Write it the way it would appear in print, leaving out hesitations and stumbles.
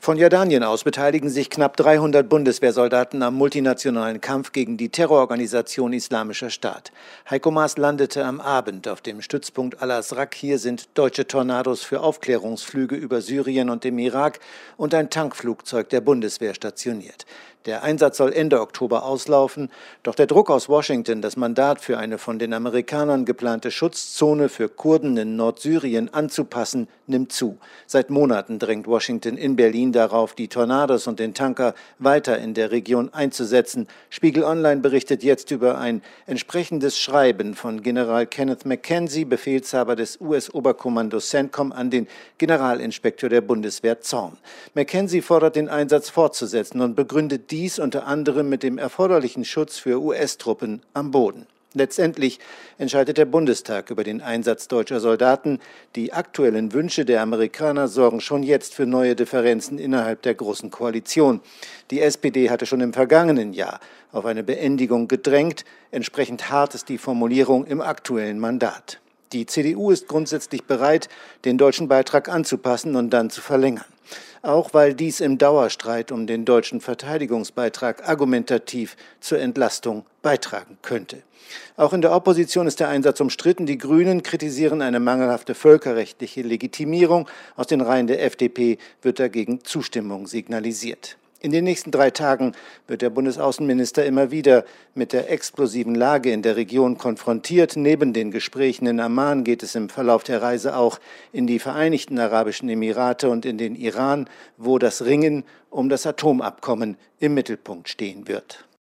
Von Jordanien aus beteiligen sich knapp 300 Bundeswehrsoldaten am multinationalen Kampf gegen die Terrororganisation Islamischer Staat. Heiko Maas landete am Abend auf dem Stützpunkt Al-Azraq. Hier sind deutsche Tornados für Aufklärungsflüge über Syrien und dem Irak und ein Tankflugzeug der Bundeswehr stationiert. Der Einsatz soll Ende Oktober auslaufen, doch der Druck aus Washington, das Mandat für eine von den Amerikanern geplante Schutzzone für Kurden in Nordsyrien anzupassen, nimmt zu. Seit Monaten drängt Washington in Berlin darauf, die Tornados und den Tanker weiter in der Region einzusetzen. Spiegel Online berichtet jetzt über ein entsprechendes Schreiben von General Kenneth McKenzie, Befehlshaber des US-Oberkommandos CENTCOM, an den Generalinspekteur der Bundeswehr Zorn. McKenzie fordert, den Einsatz fortzusetzen und begründet dies unter anderem mit dem erforderlichen Schutz für US-Truppen am Boden. Letztendlich entscheidet der Bundestag über den Einsatz deutscher Soldaten. Die aktuellen Wünsche der Amerikaner sorgen schon jetzt für neue Differenzen innerhalb der Großen Koalition. Die SPD hatte schon im vergangenen Jahr auf eine Beendigung gedrängt. Entsprechend hart ist die Formulierung im aktuellen Mandat. Die CDU ist grundsätzlich bereit, den deutschen Beitrag anzupassen und dann zu verlängern. Auch weil dies im Dauerstreit um den deutschen Verteidigungsbeitrag argumentativ zur Entlastung beitragen könnte. Auch in der Opposition ist der Einsatz umstritten. Die Grünen kritisieren eine mangelhafte völkerrechtliche Legitimierung. Aus den Reihen der FDP wird dagegen Zustimmung signalisiert. In den nächsten 3 Tagen wird der Bundesaußenminister immer wieder mit der explosiven Lage in der Region konfrontiert. Neben den Gesprächen in Amman geht es im Verlauf der Reise auch in die Vereinigten Arabischen Emirate und in den Iran, wo das Ringen um das Atomabkommen im Mittelpunkt stehen wird.